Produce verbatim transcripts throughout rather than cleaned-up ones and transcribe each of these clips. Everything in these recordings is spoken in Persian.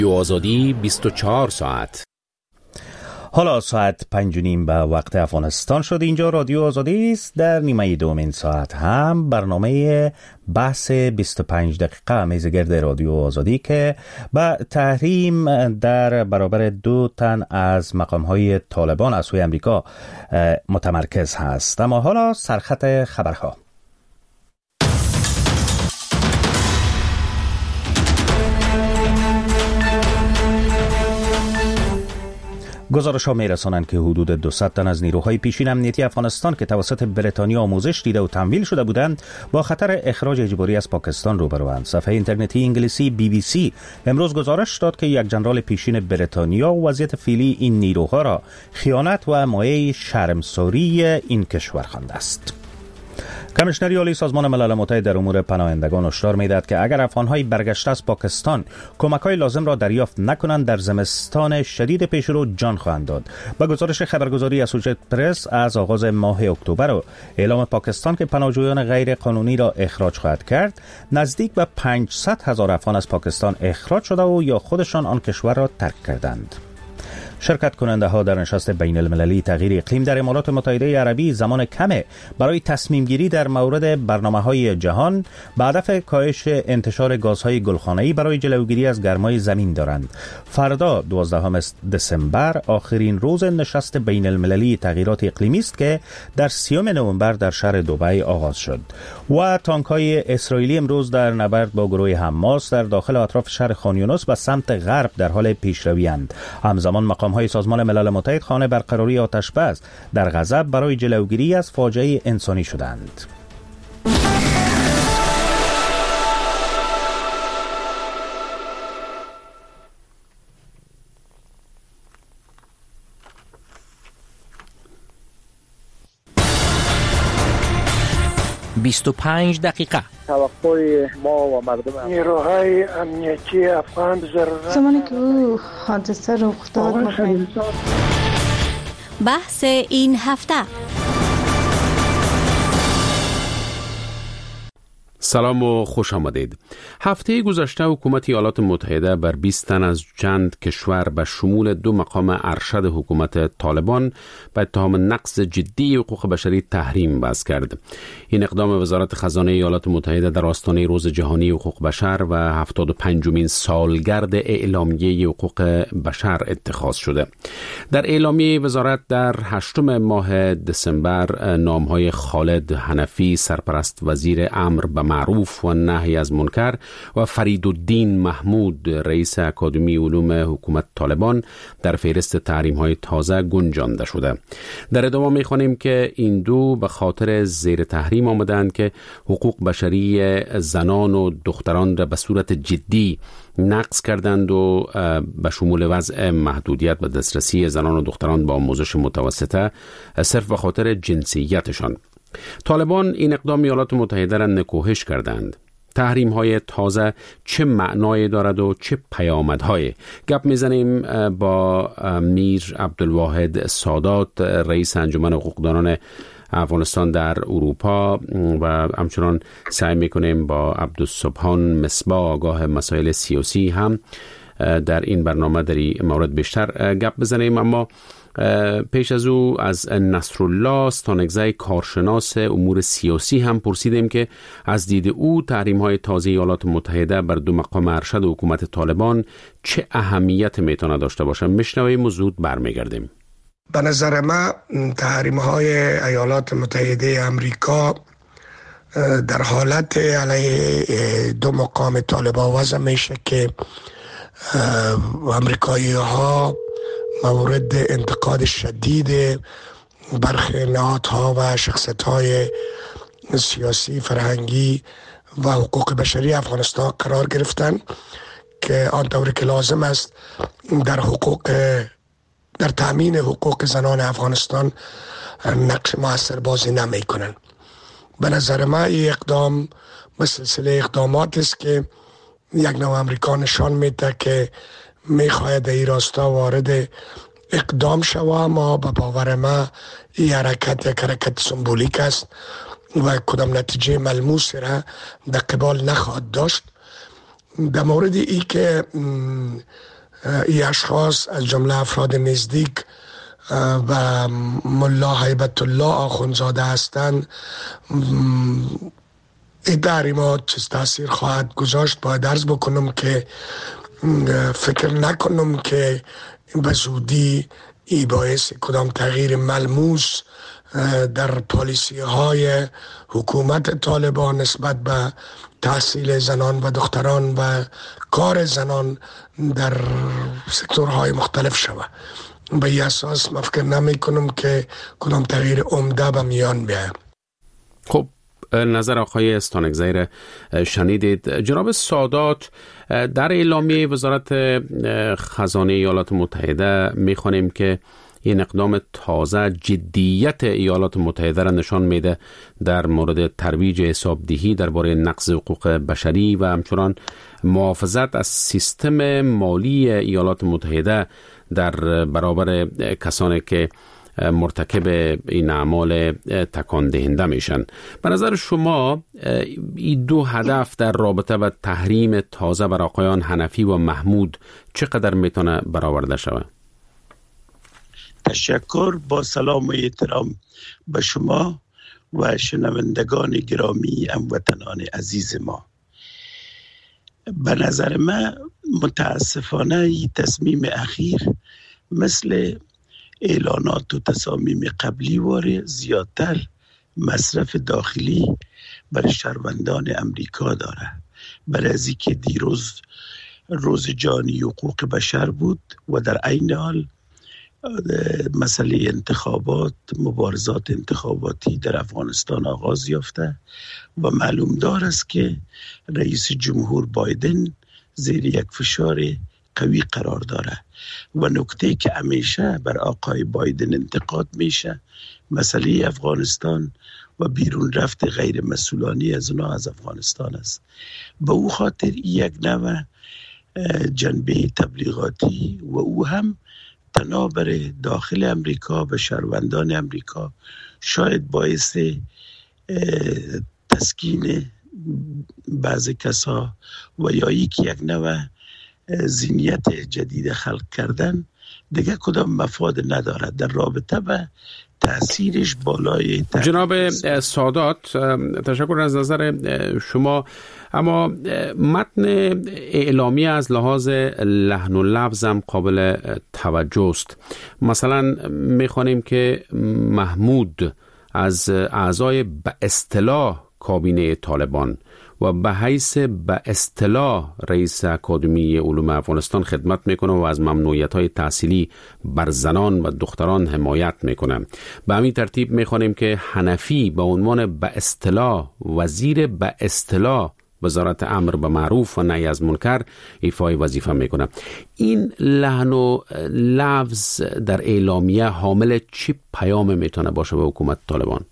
آزادی بیست و چهار ساعت. حالا ساعت پنج و نیم به وقت افغانستان شد. اینجا رادیو آزادی است. در نیمه دومین ساعت هم برنامه بحث بیست و پنج دقیقه میزگرد رادیو آزادی که به تحریم در برابر دو تن از مقام‌های طالبان از سوی امریکا متمرکز هست. اما حالا سرخط خبرها. گزارش ها می رسانند که حدود دویست تن از نیروهای پیشین امنیتی افغانستان که توسط بریتانیا آموزش دیده و تمویل شده بودند با خطر اخراج اجباری از پاکستان روبروند. صفحه اینترنتی انگلیسی بی بی سی امروز گزارش داد که یک ژنرال پیشین بریتانیا وضعیت فعلی این نیروها را خیانت و مایه شرمساری این کشور خوانده است. کمیشنری عالی سازمان ملل متحد در امور پناهندگان هشدار می‌دهد که اگر افغان‌های برگشته از پاکستان کمک‌های لازم را دریافت نکنند در زمستان شدید پیشرو جان خواهند داد. با گزارش خبرگزاری اسوسییتد پرس از آغاز ماه اکتبر و اعلام پاکستان که پناهجویان غیر قانونی را اخراج خواهد کرد، نزدیک به پانصد هزار افغان از پاکستان اخراج شده و یا خودشان آن کشور را ترک کردند. شرکت کننده ها در نشست بین المللی تغییر اقلیم در امارات متحده عربی زمان کمه برای تصمیم گیری در مورد برنامه های جهان به هدف کاهش انتشار گازهای گلخانه‌ای برای جلوگیری از گرمای زمین دارند. فردا دوازدهم دسامبر آخرین روز نشست بین المللی تغییرات اقلیمی است که در سیوم نوامبر در شهر دبی آغاز شد و تانک های اسرائیلی امروز در نبرد با گروه حماس در داخل اطراف شهر خان یونس به سمت غرب در حال پیشروی اند. همزمان مقام های سازمان ملل متحد خانه برقراری آتش بس در غزه برای جلوگیری از فاجعه انسانی شدند. بیست و پنج دقیقه. توقع ما و مردم نیروهای امنیتی افغان ضرورت زمانی که او حادثه رخ داد مخیل. بحث این هفته. سلام و خوش آمدید. هفته گذشته حکومت ایالات متحده بر بیست تن از چند کشور به شمول دو مقام ارشد حکومت طالبان به اتهام نقض جدی حقوق بشری تحریم وضع کرد. این اقدام وزارت خزانه ایالات متحده در آستانه روز جهانی حقوق بشر و هفتاد و پنجمین سالگرد اعلامیه حقوق بشر اتخاذ شده. در اعلامیه وزارت در هشتم ماه دسامبر نامهای خالد حنفی سرپرست وزیر امر به معروف و نهی از منکر و فریدالدین محمود رئیس اکادمی علوم حکومت طالبان در فهرست تحریم‌های تازه گنجانده شده. در ادامه می‌خوانیم که این دو به خاطر زیر تحریم آمدند که حقوق بشری زنان و دختران را به صورت جدی نقض کردند و به شمول وضع محدودیت به دسترسی زنان و دختران با آموزش متوسطه صرف به خاطر جنسیتشان. طالبان این اقدام ایالات متحده را نکوهش کردند. تحریم های تازه چه معنایی دارد و چه پیامدهای؟ گپ میزنیم با میر عبدالواحد سادات رئیس انجمن حقوقدانان افغانستان در اروپا و همچنان سعی میکنیم با عبدالسبحان مصباح آگاه مسائل سیاسی هم در این برنامه در این مورد بیشتر گپ بزنیم. اما پیش از او از نصرالله ستانکزی کارشناس امور سیاسی هم پرسیدیم که از دید او تحریم‌های تازه ایالات متحده بر دو مقام ارشد حکومت طالبان چه اهمیت میتونه داشته باشه. میشنویم و زود برمیگردیم. به نظر من تحریم‌های ایالات متحده امریکا در حالت علیه دو مقام طالبان وضع میشه که امریکایی ها مورد انتقاد شدید برخی نهادها و شخصیت‌های سیاسی، فرهنگی و حقوق بشری افغانستان قرار گرفتن که آنطوری که لازم است در حقوق در تامین حقوق زنان افغانستان نقش موثر بازی نمی کنند. به نظر من این اقدام سلسله اقدامات است که یک نوع امریکا نشان میده که میخواهد این راستا وارد اقدام شود، اما به باور ما این حرکت یک حرکت سمبولیک است و کدام نتیجه ملموس را در قبال نخواهد داشت. در مورد ای که این اشخاص از جمله افراد نزدیک و ملا هیبت الله آخونزاده هستند، این در ما چیز تاثیر خواهد گذاشت. باید عرض بکنم که فکر نکنم که به زودی ای باعث کدام تغییر ملموس در پالیسی های حکومت طالبان نسبت به تحصیل زنان و دختران و کار زنان در سکتورهای مختلف شود. به این اساس من فکر نمی کنم که کدام تغییر عمده به میان بیاید. خب نظر آقای استانکزی شنیدید. جناب سادات، در اعلامیه وزارت خزانه ایالات متحده میخوانیم که این اقدام تازه جدیت ایالات متحده را نشان میده در مورد ترویج حسابدهی درباره نقض حقوق بشری و همچنان محافظت از سیستم مالی ایالات متحده در برابر کسانی که مرتکب این اعمال تکان دهنده میشن. به نظر شما این دو هدف در رابطه با تحریم تازه بر آقایان حنفی و محمود چقدر میتونه برآورده شود؟ تشکر. با سلام و احترام به شما و شنوندگان گرامی هموطنان عزیز ما. به نظر من متاسفانه این تصمیم اخیر مثل اعلانات و تصامیم قبلی واره زیادتر مصرف داخلی بر شهروندان امریکا داره. برای از اینکه دیروز روز جهانی حقوق بشر بود و در عین حال مسئله انتخابات، مبارزات انتخاباتی در افغانستان آغاز یافته و معلوم دار است که رئیس جمهور بایدن زیر یک فشار قوی قرار داره و نکته که همیشه بر آقای بایدن انتقاد میشه مسئله افغانستان و بیرون رفت غیر مسئولانی از اونا از افغانستان است. به او خاطر یک نوع جنبه تبلیغاتی و او هم تنابر داخل امریکا و شهروندان امریکا شاید باعث تسکین بعض کسا و یا یک یک نوع ذهنیت جدید خلق کردن دیگه کدام مفاد ندارد در رابطه به تأثیرش بالای تأثیر. جناب سادات، تشکر از نظر شما. اما متن اعلامیه از لحاظ لحن و لفظ هم قابل توجه است. مثلا میخوانیم که محمود از اعضای به اصطلاح کابینه طالبان و به حیث به اصطلاح رئیس اکادمی علوم افغانستان خدمت میکنه و از ممنوعیت‌های تحصیلی بر زنان و دختران حمایت میکنه. به همین ترتیب میخوانیم که حنفی به عنوان به اصطلاح وزیر به اصطلاح وزارت امر به معروف و نهی از منکر ایفای وظیفه میکنه. این لحن و لفظ در اعلامیه حامل چی پیام میتونه باشه به حکومت طالبان؟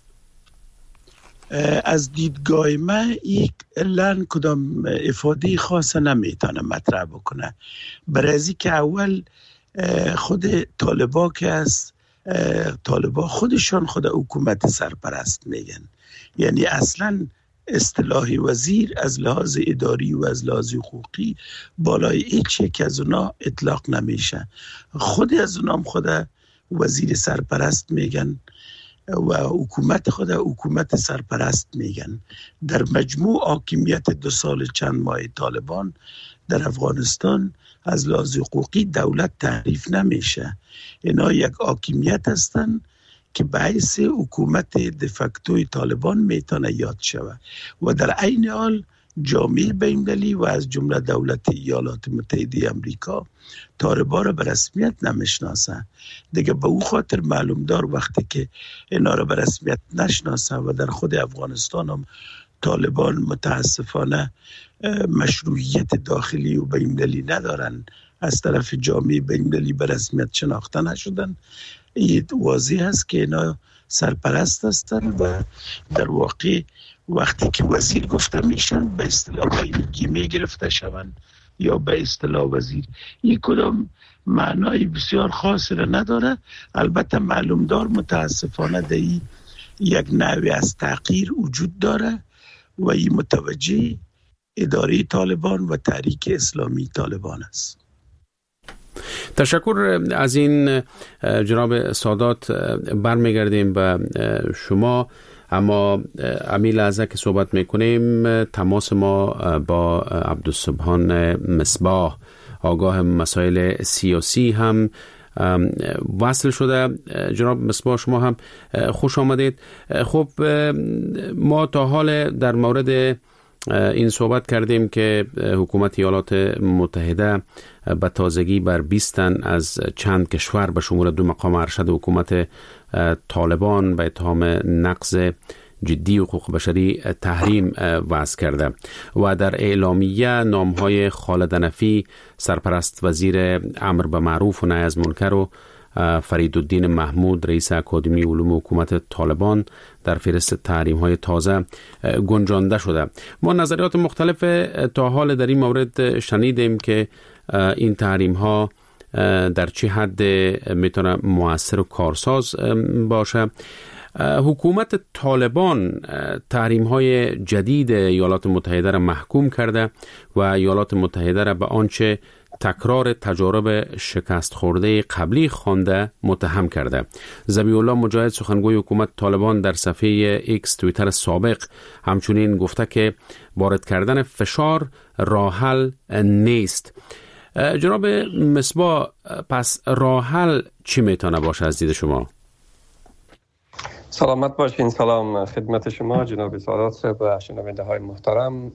از دیدگاه من یک لحن کدام افاده خاص نمیتونه مطرح بکنه. برای از که اول خود طالبا که از طالبا خودشان خود حکومت سرپرست میگن، یعنی اصلا اصطلاح وزیر از لحاظ اداری و از لحاظ حقوقی بالای هیچ یک از اونا اطلاق نمیشه. خود از اونام خود وزیر سرپرست میگن و حکومت خود حکومت سرپرست میگن. در مجموع حاکمیت دو سال چند ماه طالبان در افغانستان از لحاظ حقوقی دولت تعریف نمیشه. اینا یک حاکمیت هستن که باعث حکومت دفکتوی طالبان میتونه یاد شود و در عین حال جامعه بین‌المللی و از جمله دولت ایالات متحده امریکا طالبان را به رسمیت نمیشناسه. دیگه به او خاطر معلوم دار وقتی که اینا را به رسمیت نشناسه و در خود افغانستان هم طالبان متاسفانه مشروعیت داخلی و بین‌المللی ندارن، از طرف جامعه بین‌المللی به رسمیت شناخته نشدن، این واضح هست که اینا سرپرست هستن و در واقع وقتی که وزیر گفته میشن به اصطلاح گیمه گرفته شون یا به اصطلاح وزیر، این کدام معنای بسیار خاصی را نداره. البته معلوم دار متاسفانه دهی یک نوع از تغییر وجود داره و این متوجه اداره طالبان و تحریک اسلامی طالبان است. تشکر از این جناب سادات. برمیگردیم به شما، اما امی لحظه که صحبت میکنیم تماس ما با عبدالسبحان مصباح آگاه مسائل سیاسی هم وصل شده. جناب مصباح شما هم خوش آمدید. خب ما تا حال در مورد این صحبت کردیم که حکومت ایالات متحده به تازگی بر بیست تن از چند کشور به شمول دو مقام ارشد حکومت طالبان به اتهام نقض جدی حقوق بشری تحریم وضع کرده و در اعلامیه نامهای خالد نفی سرپرست وزیر امر به معروف و نهی از منکر و فریدالدین محمود رئیس اکادمی علوم حکومت طالبان در فهرست تحریم های تازه گنجانده شده. ما نظریات مختلف تا حال در این مورد شنیدیم که این تحریم ها در چه حد میتونه مؤثر و کارساز باشه. حکومت طالبان تحریم های جدید ایالات متحده را محکوم کرده و ایالات متحده را به آنچه تکرار تجارب شکست خورده قبلی خوانده متهم کرده. ذبیح الله مجاهد سخنگوی حکومت طالبان در صفحه ایکس توییتر سابق همچنین گفته که وارد کردن فشار راه حل نیست. جناب مصباح، پس راه حل چی میتونه باشه از دید شما؟ سلامت باشین. سلام خدمت شما جناب سادات صاحب و شنونده های محترم.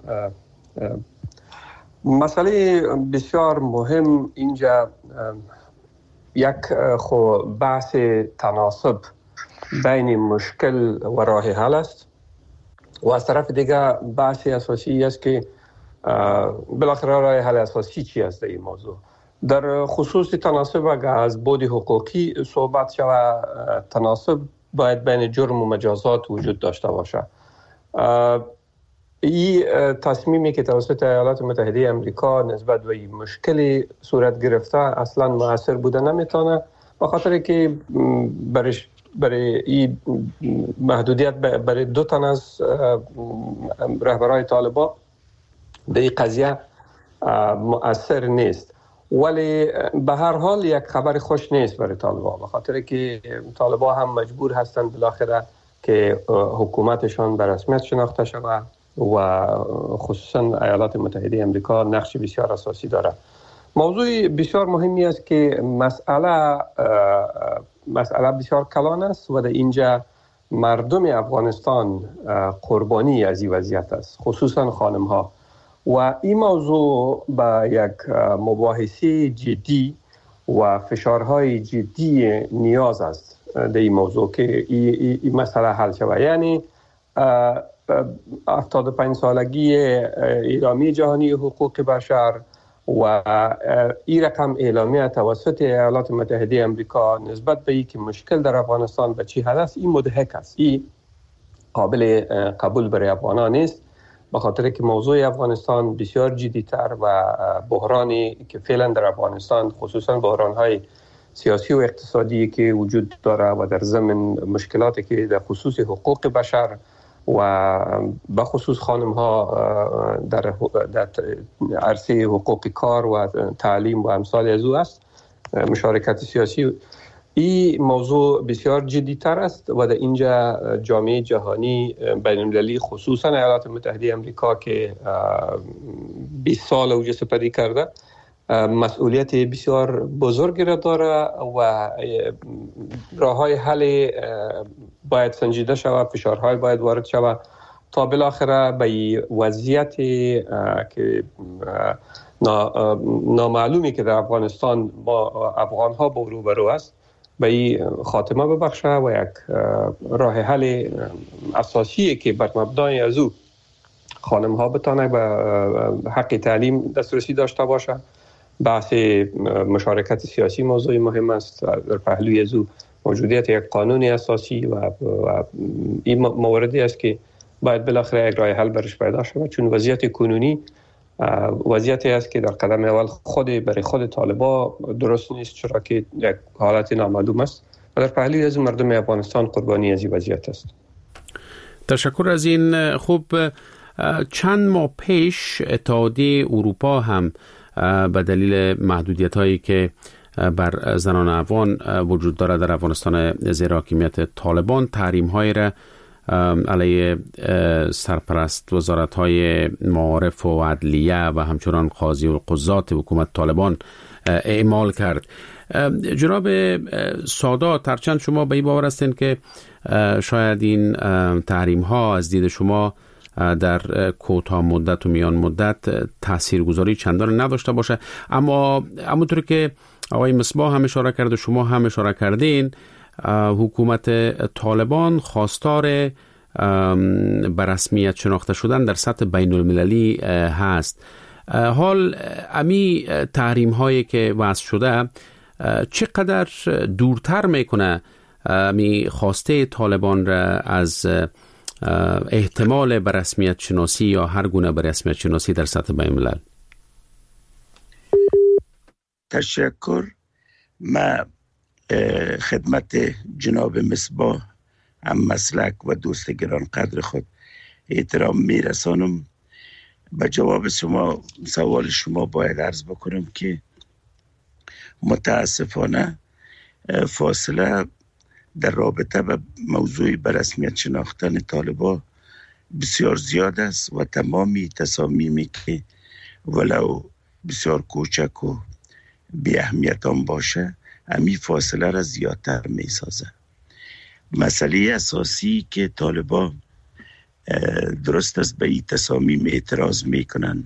مسئله بسیار مهم اینجا یک خو بحث تناسب بین مشکل و راه حل است و از طرف دیگه بحث اساسی است که بالاخره راه حل اساسی چی است در این موضوع. در خصوص تناسب اگر از بعد حقوقی صحبت شود، تناسب باید بین جرم و مجازات وجود داشته باشه. این تصمیمی که توسط ایالات متحده آمریکا نسبت به این مشکلی صورت گرفته اصلا مؤثر بوده نمیتونه، به خاطر که برای برای این محدودیت برای دو تن از رهبران طالبان به این قضیه مؤثر نیست. ولی به هر حال یک خبر خوش نیست برای طالبان، به خاطر که طالبان هم مجبور هستند بالاخره که حکومتشان به رسمیت شناخته شود و خصوصا ایالات متحده آمریکا نقش بسیار اساسی داره. موضوع بسیار مهمی است که مسئله مسئله بسیار کلان است و در اینجا مردم افغانستان قربانی از این وضعیت است، خصوصا خانم ها، و این موضوع به یک مباحثه جدی و فشارهای جدی نیاز است در این موضوع که این مسئله حل شود. یعنی هفتاد و پنج سالگی اعلامیه جهانی حقوق بشر و این رقم اعلامیه توسط ایالات متحده آمریکا نسبت به اینکه مشکل در افغانستان به چی حد است، این مضحک است، این قابل قبول برای افغانان نیست، به خاطر که موضوع افغانستان بسیار جدی‌تر و بحرانی که فعلا در افغانستان خصوصا بحران‌های سیاسی و اقتصادی که وجود داره و در ضمن مشکلاتی که در خصوص حقوق بشر و به خصوص خانم ها در در عرصه حقوق کار و تعلیم و امثال از او است، مشارکت سیاسی، این موضوع بسیار جدی تر است و در اینجا جامعه جهانی بین المللی خصوصا ایالات متحده آمریکا که بیست سال اوج سپری کرده مسئولیت بسیار بزرگی را داره و راه‌های حل باید سنجیده شود، فشارهای باید وارد شود تا بالاخره به وضعیت که نامعلومی که در افغانستان با افغان‌ها با روبرو است به این خاتمه ببخشه و یک راه حل اساسی که بر مبنای از او خانم ها بتانه به حق تعلیم دسترسی داشته باشه. بحث مشارکت سیاسی موضوع مهم است، در پهلوی از او موجودیت یک قانون اساسی و, و این موردی است که باید بالاخره یک راه حل برش پیدا شود، چون وضعیت کنونی وضعیتی است که در قدم اول خود برای خود طالبا درست نیست، چرا که یک حالت نامعلوم است و در پهلوی از مردم افغانستان قربانی از این وضعیت است. تشکر از این. خوب، چند ماه پیش اتحادیه اروپا هم به دلیل محدودیت هایی که بر زنان افغان وجود دارد در افغانستان زیر حاکمیت طالبان، تحریم های را علیه سرپرست وزارت های معارف و عدلیه و همچنان قاضی و قضات حکومت طالبان اعمال کرد. جناب سادات، هرچند شما به این باور هستین که شاید این تحریم ها از دید شما در کوتاه مدت و میان مدت تاثیرگذاری چندان نداشته باشه، اما همونطور که آقای مصباح هم اشاره کرد و شما هم اشاره کردین، حکومت طالبان خواستار به رسمیت شناخته شدن در سطح بین المللی هست. حال امی تحریم هایی که وضع شده چقدر دورتر میکنه امی خواسته طالبان را از احتمال به رسمیت شناسی یا هر گونه به رسمیت شناسی در سطح بین الملل؟ تشکر. ما خدمت جناب مصباح هم مسلک و دوست گران قدر خود احترام میرسانم. به جواب شما سوال شما باید عرض بکنم که متاسفانه فاصله در رابطه به موضوع به رسمیت شناختن طالبان بسیار زیاد است و تمامی تصامیمی که ولو بسیار کوچک و بی اهمیت هم باشه امی فاصله را زیادتر می سازه. مسئله اساسی که طالبان درست است به این تصامیم اعتراض می کنن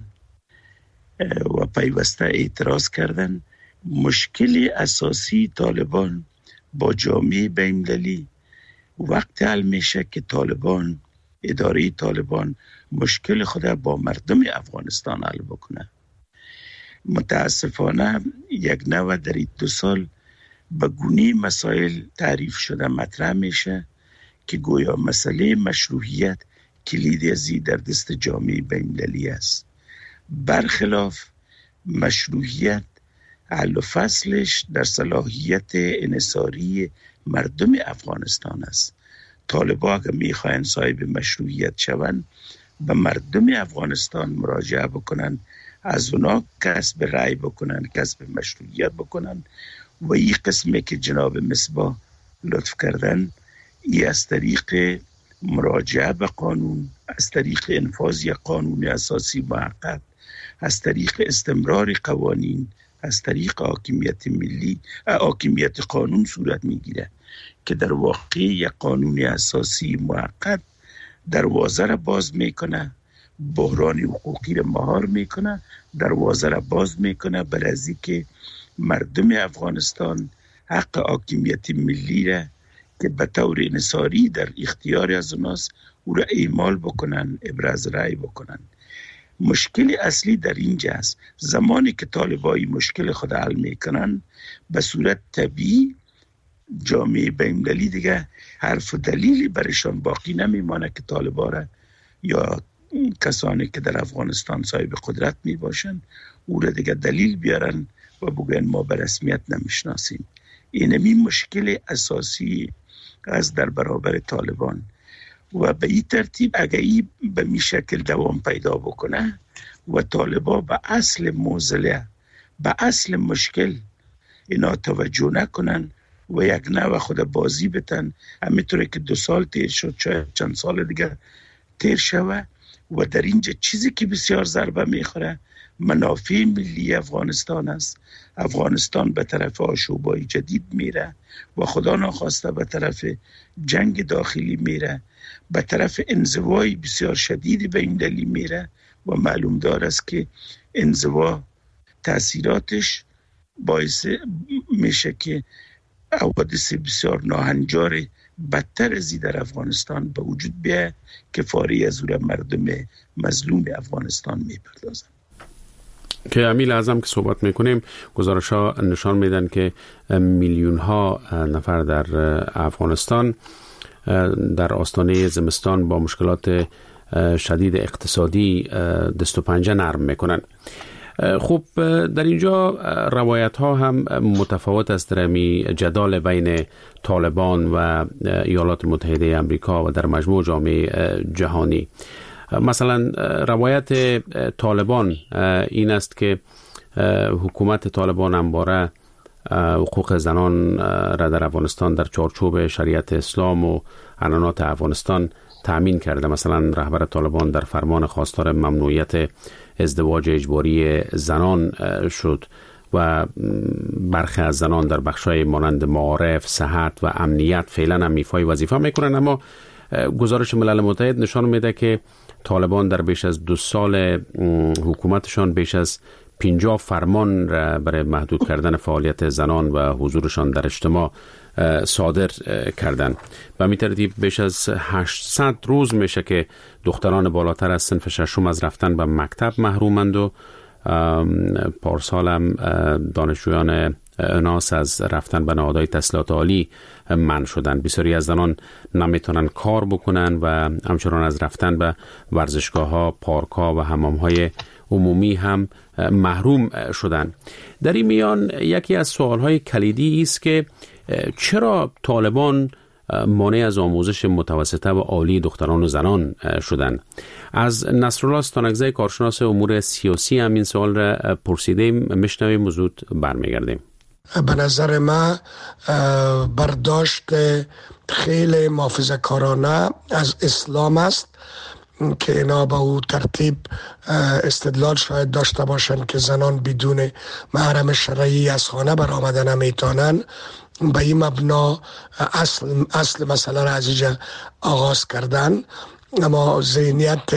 و پیوسته اعتراض کردن، مشکل اساسی طالبان با جامعه بین‌المللی وقت حل میشه که طالبان، اداره طالبان مشکل خود با مردم افغانستان حل بکنه. متاسفانه یک نوع در این دو سال به گونه مسائل تعریف شده مطرح میشه که گویا مسئله مشروعیت کلید ازی در دست جامعه بین‌المللی است، برخلاف مشروعیت حل و فصلش در صلاحیت انحصاری مردم افغانستان است. طالبان اگر میخواین صاحب مشروعیت شوند به مردم افغانستان مراجعه بکنن، از اونا کسب رأی بکنن، کسب مشروعیت بکنن و این قسمی که جناب مصباح لطف کردن، ای از طریق مراجعه به قانون، از طریق انفاذ یک قانون اساسی موقت، از طریق استمرار قوانین، از طریق حاکمیت ملی، حاکمیت قانون صورت میگیره که در واقع یک قانون اساسی موقت دروازه را باز میکنه، بحران حقوقی را مهار میکنه، دروازه را باز میکنه برای که مردم افغانستان حق حاکمیت ملی را که به طور انحصاری در اختیار از اوناست او را اعمال بکنن، ابراز رأی بکنن. مشکل اصلی در اینجا است. زمانی که طالبای مشکل خود حل میکنن به صورت طبیعی جامعه بین‌المللی دیگه حرف و دلیلی برشان باقی نمیمانه که طالبا را یا کسانی که در افغانستان صاحب قدرت می باشن او را دیگه دلیل بیارن و بگن ما به رسمیت نمیشناسیم. اینمی مشکل اساسی از در برابر طالبان و به این ترتیب اگر این به می شکل دوام پیدا بکنه و طالبان به اصل موزله، به اصل مشکل اینا توجه نکنن و یک نوع خود بازی بتن، همینطوره که دو سال تیر شد، شاید چند سال دیگه تیر شوه و در اینجا چیزی که بسیار ضربه میخوره منافع ملی افغانستان است. افغانستان به طرف آشوبای جدید میره و خدا ناخواسته به طرف جنگ داخلی میره، به طرف انزوای بسیار شدیدی بین‌المللی میره و معلوم دار است که انزوا تأثیراتش باعث میشه که حوادث بسیار ناهنجار بدتر ازی در افغانستان به وجود بیاید که فاری از اون مردم مظلوم افغانستان میپردازن. که امیل اعظم که صحبت میکنیم گزارش ها نشان میدن که میلیون ها نفر در افغانستان در آستانه زمستان با مشکلات شدید اقتصادی دست و پنجه نرم میکنن. خب در اینجا روایت ها هم متفاوت است در می جدال بین طالبان و ایالات متحده امریکا و در مجموع جامعه جهانی. مثلا روایت طالبان این است که حکومت طالبان همواره حقوق زنان را در افغانستان در چارچوب شریعت اسلام و عنعنات افغانستان تأمین کرده. مثلا رهبر طالبان در فرمان خواستار ممنوعیت ازدواج اجباری زنان شد و برخی از زنان در بخشای مانند معارف، صحت و امنیت فعلا هم ایفای وظیفه میکنن. اما گزارش ملل متحد نشان میده که طالبان در بیش از دو سال حکومتشان بیش از پنجاه فرمان را برای محدود کردن فعالیت زنان و حضورشان در اجتماع صادر کردند. به همین ترتیب بیش از هشتصد روز میشه که دختران بالاتر از صنف ششم از رفتن به مکتب محرومند و پارسال هم دانشجویان اناس از رفتن به نهادهای تحصیلات عالی منع شدن. بسیاری از زنان نمیتونن کار بکنن و همچنان از رفتن به ورزشگاه‌ها، پارک‌ها و حمام‌های عمومی هم محروم شدن. در این میان یکی از سوال‌های کلیدی است که چرا طالبان مانع از آموزش متوسطه و عالی دختران و زنان شدند. از نصرالله ستانکزی کارشناس امور سیاسی هم این سوال را پرسیدیم. میشنویم موضوع برمیگردیم. به نظر من برداشت خیلی محافظه‌کارانه از اسلام است که اینا به او ترتیب استدلال شاید داشته باشند که زنان بدون محرم شرعی از خانه برآمدن نمیتونن. به این مبنا اصل اصل مسئله را از اینجا آغاز کردن، اما ذهنیت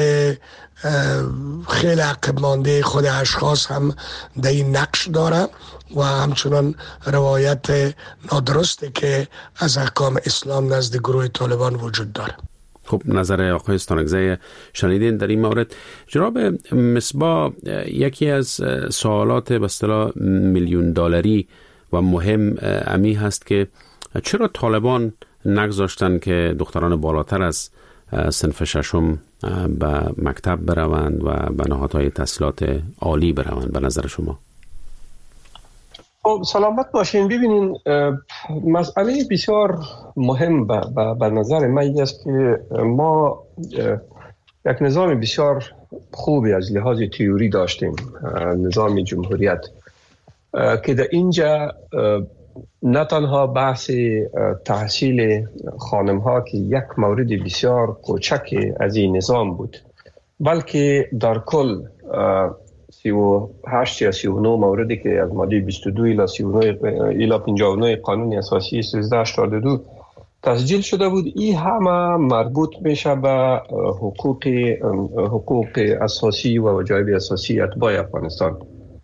خیلی عقب مانده خود اشخاص هم در این نقش داره و همچنان روایت نادرسته که از احکام اسلام نزد گروه طالبان وجود داره. خب نظر آقای ستانکزی شنیدین در این مورد. جناب مصباح، یکی از سوالات به اصطلاح میلیون دلاری و مهم امی هست که چرا طالبان نگذاشتن که دختران بالاتر از صنف ششم به مکتب بروند و به نهادهای تحصیلات عالی بروند به نظر شما؟ سلامت باشین. ببینین مسئله بسیار مهم به نظر من است که ما یک نظام بسیار خوبی از لحاظ تئوری داشتیم، نظام جمهوریت، که در اینجا نه تنها بحث تحصیل خانم ها که یک مورد بسیار کوچک از این نظام بود، بلکه در کل سی و هشت یا سی و نه موردی که از ماده بیست و دو الی سی و نه الی پنجاه و نه قانون اساسی سیزده هشتاد و دو تسجیل شده بود. این همه مربوط میشه به حقوق حقوق اساسی و وجایب اساسی اتباع افغانستان.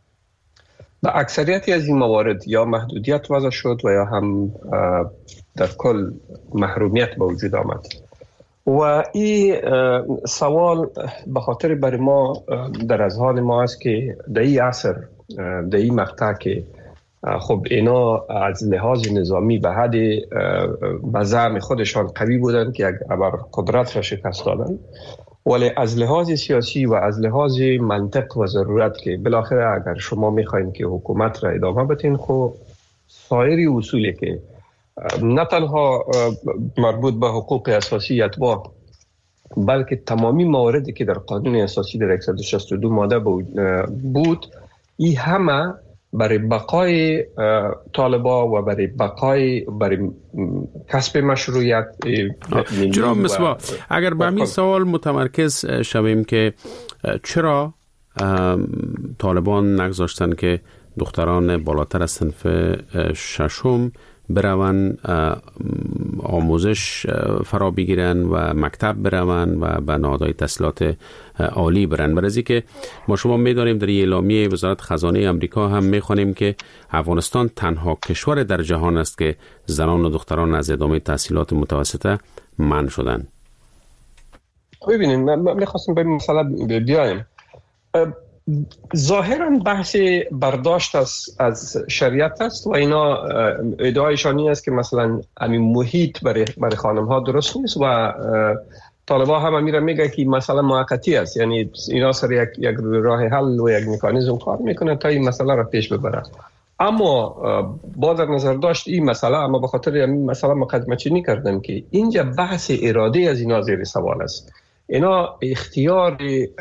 به اکثریتی از این موارد یا محدودیت وضع شد و یا هم در کل محرومیت به وجود آمد. و این سوال به خاطر برای ما در اذهان ما است که در این عصر، در این مقطع که خب اینا از لحاظ نظامی به حد به زعم خودشان قوی بودند که یک ابر قدرت را شکست دادند، ولی از لحاظ سیاسی و از لحاظ منطق و ضرورت که بالاخره اگر شما میخواین که حکومت را ادامه بدین، خب سایر اصولی که نه تنها مربوط به حقوق اساسی اتباع بلکه تمامی مواردی که در قانون اساسی در صد و شصت و دو ماده بود، این همه برای بقای طالبا و برای بقای برای کسب مشروعیت. جناب مصباح، اگر به همین سوال متمرکز شویم که چرا طالبان نگذاشتن که دختران بالاتر از صنف ششم بروند آموزش فرا بگیرن و مکتب بروند و به نهادهای تحصیلات عالی برن؟ برای که ما شما می‌دانیم در اعلامیه وزارت خزانه آمریکا هم می‌خوانیم که افغانستان تنها کشور در جهان است که زنان و دختران از ادامه تحصیلات متوسطه منع شدند. ببینید، من می‌خواستم به این مسئله بیایم. ظاهراً بحث برداشت از, از شریعت است و اینا ادعایشانی است که مثلا همین محیط برای, برای خانم ها درست نیست و طالبا هم میره میگه که مثلا موقتی است، یعنی اینا سر یک, یک راه حل و یک مکانیزم کار میکنه تا این مسئله را پیش ببره. اما با در نظر داشت این مسئله، اما به خاطر این مسئله مقدمه چینی کردم که اینجا بحث اراده از اینا زیر سوال است. اینا اختیار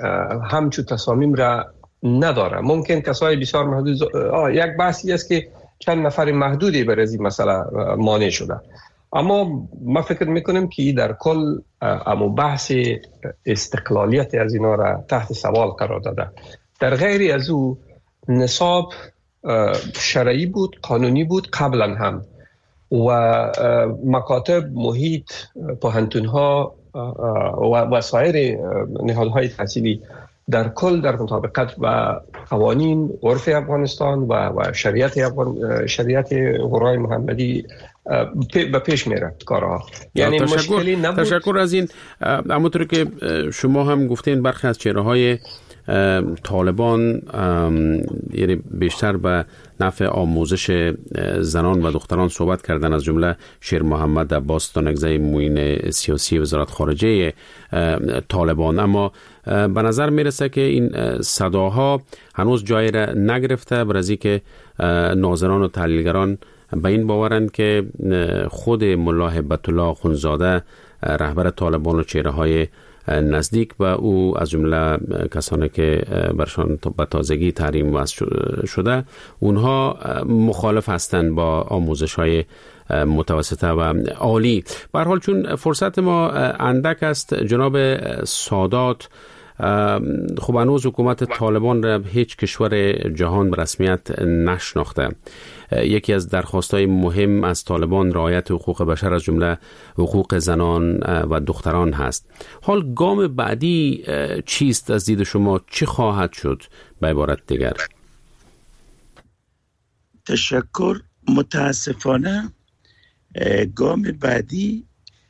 همچون تصامیم را نداره. ممکن کسای بسیار محدود، یک بحثی است که چند نفر محدودی بر از این مسئله مانع شده. اما ما فکر میکنیم که در کل امو بحث استقلالیت از اینا را تحت سوال قرار داده. در غیر از او نصاب شرعی بود، قانونی بود قبلا هم و مکاتب، محیط، پوهنتون‌ها و وسایر نهادهای تحصیلی در کل در مطابقت و قوانین عرف افغانستان و, و شریعت افغان شریعت قرآن محمدی به پیش میره کارها. یعنی مشکلی نبود. تشکر از این. همونطور که شما هم گفتین برخی از چهره‌های طالبان یعنی بیشتر به نفع آموزش زنان و دختران صحبت کردن، از جمله شیر محمد عباس دانگزه معین سیاسی وزارت خارجه طالبان. اما به نظر میرسه که این صداها هنوز جای را نگرفته، برای که ناظران و تحلیلگران به این باورند که خود ملا هبت الله اخوندزاده رهبر طالبان و چهره‌های نزدیک به او از جمله کسانی که برشان به تازگی تحریم وضع شده اونها مخالف هستند با آموزش‌های متوسطه و عالی. به هر حال چون فرصت ما اندک است، جناب سادات، خب هنوز حکومت طالبان را هیچ کشور جهان به رسمیت نشناخته. یکی از درخواست‌های مهم از طالبان رعایت حقوق بشر از جمله حقوق زنان و دختران هست. حال گام بعدی چیست از دید شما؟ چی خواهد شد به عبارت دیگر؟ تشکر. متاسفانه گام بعدی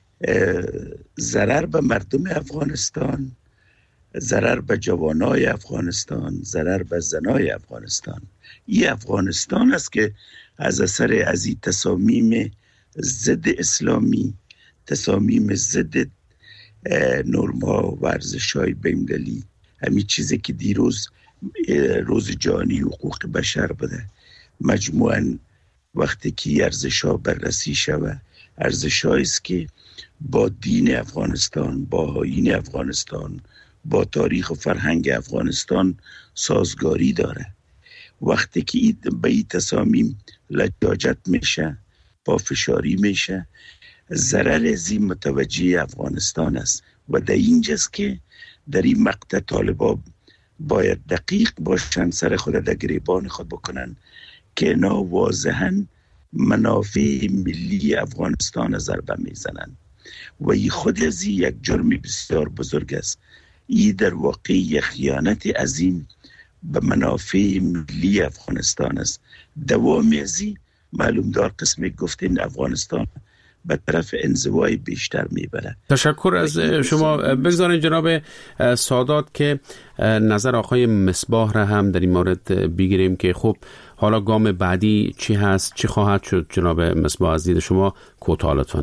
ضرر به مردم افغانستان، ضرر به جوانای افغانستان، ضرر به زنای افغانستان. این افغانستان است که از اثر از این تصامیم ضد اسلامی، تصامیم ضد نورم‌ها و ارزش‌های بین‌المللی، همین چیزی که دیروز روز جهانی حقوق بشر بوده، مجموعاً وقتی که ارزش‌ها بررسی شود، ارزش‌هایی است که با دین افغانستان، با آیین افغانستان، با تاریخ و فرهنگ افغانستان سازگاری داره. وقتی که به این تصامیم لجاجت میشه، پافشاری میشه، ضرر زی متوجه افغانستان است و در اینجاست که در این مقطع طالبان باید دقیق باشن، سر خود در گریبان خود بکنن که اینا واضحاً منافع ملی افغانستان ضربه میزنن و این خود از یک جرم بسیار بزرگ است. این در واقع یک خیانت عظیم به منافع ملی افغانستان است. دوام ازی معلوم دار قسمی گفتین افغانستان به طرف انزوای بیشتر میبره. تشکر از شما. بگذارین جناب سادات که نظر آقای مصباح را هم در این مورد بگیریم که خب حالا گام بعدی چی هست، چی خواهد شد. جناب مصباح از دید شما کوتاه لطفاً.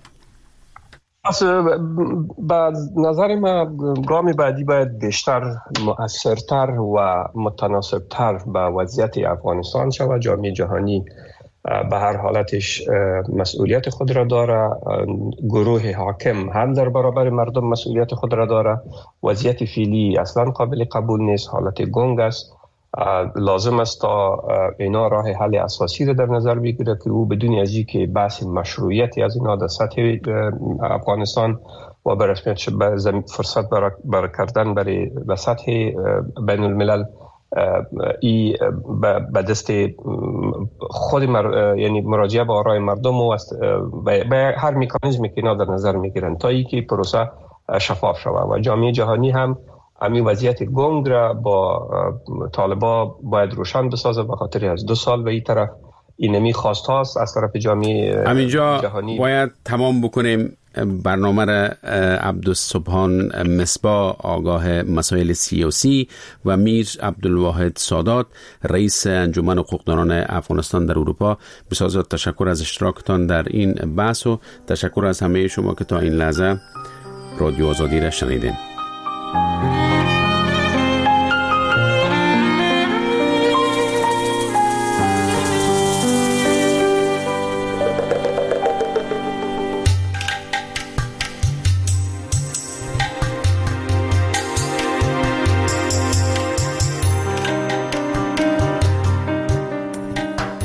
به نظر من گام بعدی باید بیشتر مؤثرتر و متناسبتر به وضعیت افغانستان شود. جامعه جهانی به هر حالتش مسئولیت خود را داره، گروه حاکم هم در برابر مردم مسئولیت خود را داره. وضعیت فعلی اصلا قابل قبول نیست، حالت گنگ است. لازم است تا اینا راه حل اساسی را در نظر بگیره که او بدون از این که بحث مشروعیتی از اینا در سطح افغانستان و به رسمیت فرصت برای کردن برای به سطح بین الملل ای به دست خود مر... یعنی مراجعه به آرای مردم و به هر مکانیزمی که اینا در نظر میگیرن تا ای که پروسه شفاف شود و جامعه جهانی هم همین وضعیت گنگ را با طالبا باید روشن بسازه. به خاطر از دو سال به این طرف اینمی خواست هاست از طرف جامعه همینجا جهانی. باید تمام بکنیم برنامه را. عبدالسبحان مصباح آگاه مسائل سیاسی و میر عبدالواحد سادات رئیس انجمن حقوقدانان افغانستان در اروپا، بسیار تشکر از اشتراکتان در این بحث و تشکر از همه شما که تا این لحظه رادیو آزادی را شنیدین.